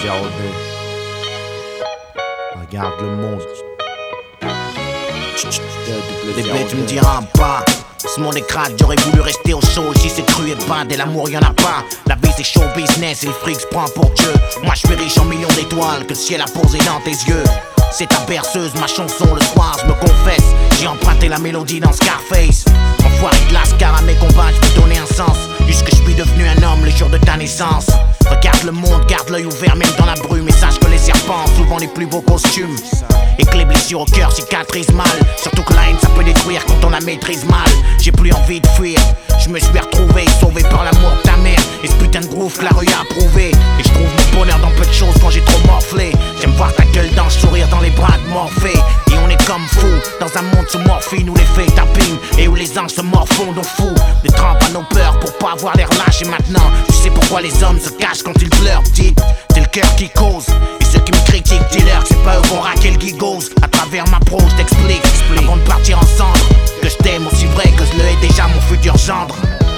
02. Regarde le monde. Les bêtes, tu me diras pas. Ce monde est crade, j'aurais voulu rester au chaud. Si c'est cru et bad, et l'amour y'en a pas. La vie c'est show business et le fric se prend pour Dieu. Moi je suis riche en millions d'étoiles que le ciel a posé dans tes yeux. C'est ta berceuse, ma chanson, le soir je me confesse. J'ai emprunté la mélodie dans Scarface. Enfoiré de lascar à mes combats, je veux donner un sens. Puisque je suis devenu un homme le jour de ta naissance. Regarde le monde, garde l'œil ouvert même dans la brume. Et sache que les serpents ont souvent les plus beaux costumes. Et que les blessures au cœur cicatrisent mal. Surtout que la haine ça peut détruire quand on la maîtrise mal. J'ai plus envie de fuir, je me suis retrouvé sauvé par l'amour de ta mère. Et ce putain de groove que la rue a approuvé. Et je trouve mon bonheur dans peu de choses quand j'ai trop morflé. J'aime voir ta gueule dans le sourire dans les bras de Morphée. Et on est comme fou dans un monde sous morphine où les faits tapping et où les anges se morfondent au fou. Des trempes à nos peurs pour pas avoir l'air lâche. Et maintenant tu sais pourquoi les hommes se cachent quand ils pleurent. Dites, c'est le cœur qui cause. Et ceux qui me critiquent, dis-leur que c'est pas eux qu'on raqué le gigose. À travers ma prose, t'explique avant de partir ensemble que je t'aime aussi vrai que je le hais déjà mon futur gendre.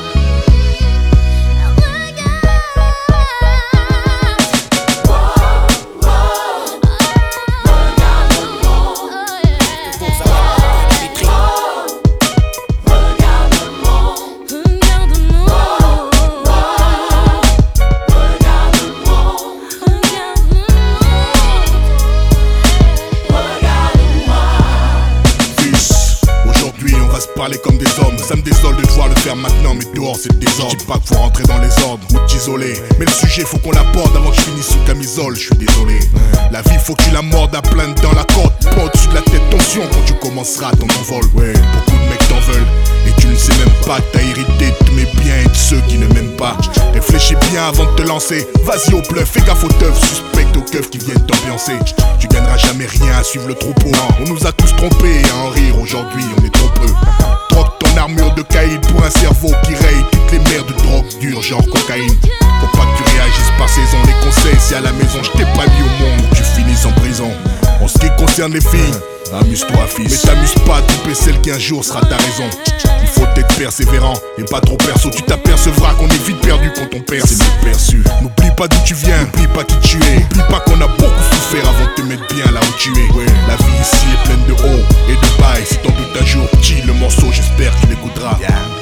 Parler comme des hommes, ça me désole de devoir le faire maintenant, mais dehors c'est le désordre. Je dis pas qu'il faut rentrer dans les ordres ou t'isoler, mais le sujet faut qu'on l'aborde avant que je finisse sous camisole. Je suis désolé, la vie faut que tu la mordes à plainte dans la côte. Pas au-dessus de la tête, tension quand tu commenceras ton envol. Ouais, beaucoup de mecs t'en veulent et tu ne sais même pas que t'as hérité de mes biens et de ceux qui ne m'aiment pas. Réfléchis bien avant de te lancer, vas-y au bluff, fais gaffe aux teufs, suspecte aux keufs qui viennent t'ambiancer. Tu gagneras jamais rien à suivre le troupeau. On nous a tous trompés et à en rire aujourd'hui, on est trop peu. Troque ton armure de caïd pour un cerveau qui raye toutes les mers de drogue dure genre cocaïne. Faut pas que tu réagisses par saison, les conseils c'est à la maison. Je t'ai pas mis au monde, tu finisses en prison. En ce qui concerne les filles, amuse-toi fils, mais t'amuses pas à tromper celle qui un jour sera ta raison. Il faut être persévérant et pas trop perso. Tu t'apercevras qu'on est vite perdu quand on perce. C'est mal perçu. N'oublie pas d'où tu viens, n'oublie pas qui tu es. N'oublie pas qu'on a beaucoup souffert avant de te mettre bien là où tu es. Ouais, la vie ici est pleine de hauts et de bas. Et si t'en doutes un jour, petit le morceau, j'espère que tu l'écouteras.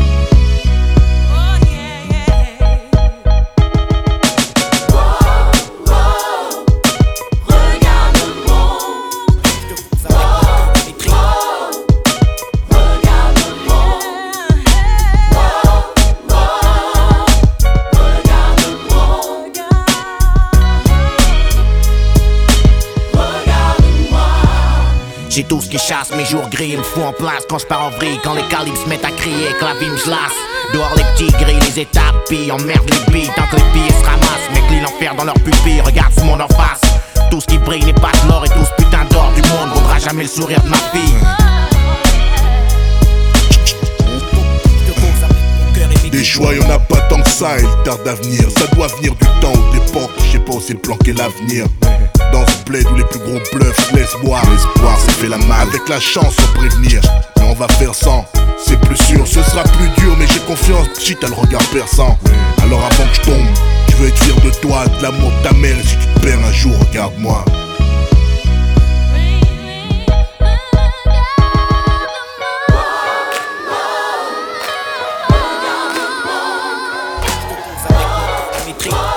J'ai tout ce qui chasse, mes jours gris, ils me font en place quand je pars en vrille. Quand les calibres se mettent à crier, que la vie me lasse. Dehors les petits gris, les étapes, emmerde les billes. Tant que les billets se ramassent, mes clients l'enfer dans leur pupille. Regarde ce monde en face, tout ce qui brille n'est pas de l'or. Et tout ce putain d'or du monde vaudra jamais le sourire de ma fille. Des choix y'en a pas tant que ça et le tard d'avenir. Ça doit venir du temps ou de l'époque, je sais pas où c'est planqué l'avenir. Dans ce bled où les plus gros bluffs laissent boire. L'espoir c'est fait la malle, avec la chance sans prévenir. Mais on va faire sans, c'est plus sûr. Ce sera plus dur mais j'ai confiance, si t'as le regard perçant. Alors avant que je tombe, je veux être fier de toi, de l'amour de ta mère. Et si tu te perds un jour, regarde-moi. Regarde-moi.